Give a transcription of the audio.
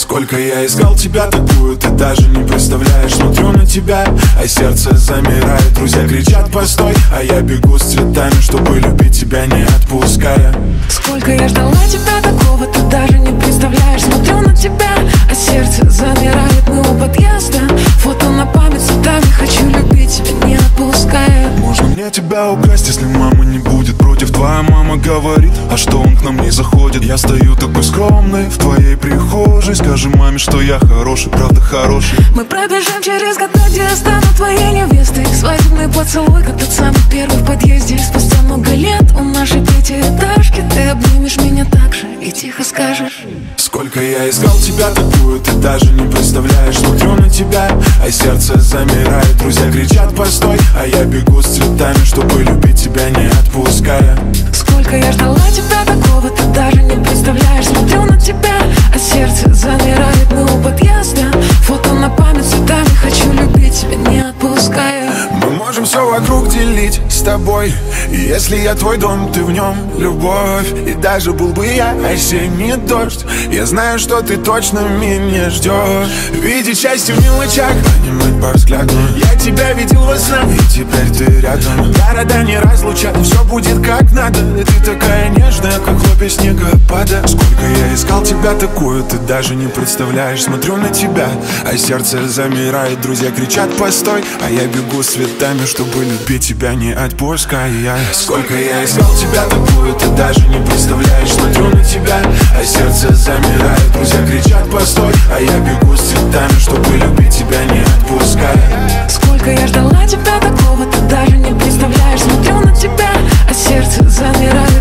Сколько я искал тебя такую, ты даже не представляешь. Смотрю на тебя, а сердце замирает. Друзья кричат постой, а я бегу с цветами, чтобы любить тебя не отпуская. Сколько я ждала тебя такого, ты даже не представляешь. Смотрю на тебя, а сердце замирает. Мы у подъезда, фото на память цветами. Хочу любить тебя не отпуская. Можно мне тебя украсть, если мама не будет против? Твоя мама говорит, а что он к нам не заходит? Я стою такой скромный в твоей прихожей. Скажи маме, что я хороший, правда хороший. Мы пробежим через года, где я стану твоей невестой. Свадебный поцелуй, как тот самый первый в подъезде. Спустя много лет у нашей пятиэтажки ты обнимешь меня так же и тихо скажешь: сколько я искал тебя такую, ты даже не представляешь. Смотрю на тебя, а сердце замирает. Друзья кричат постой, а я бегу с цветами, чтобы любить тебя не отпуская. Сколько я ждала тебя такого, ты даже не представляешь. Смотрю на тебя, а сердце замирает. Мы у подъезда, фото на память цветами. Хочу любить тебя не отпуская. Мы можем все вокруг делить с тобой, и если я твой дом, ты в нем любовь. И даже был бы я осенний дождь, я знаю, что ты точно меня ждешь. Видеть счастье в мелочах, понимать по взгляду. Я тебя видел во снах, и теперь ты рядом. Города не разлучат, все будет как надо. Ты такая нежная, как хлопья снегопада. Сколько я искал тебя такую, ты даже не представляешь. Смотрю на тебя, а сердце замирает. Друзья кричат постой, а я бегу с цветами, чтобы любить тебя не отпуская. Сколько я искал тебя такую, ты даже не представляешь. Смотрю на тебя, а сердце замирает. Друзья кричат постой, а я бегу с цветами, чтобы любить тебя не отпуская. Сколько я ждала тебя такого, ты даже не представляешь. Смотрю на тебя, а сердце замирает.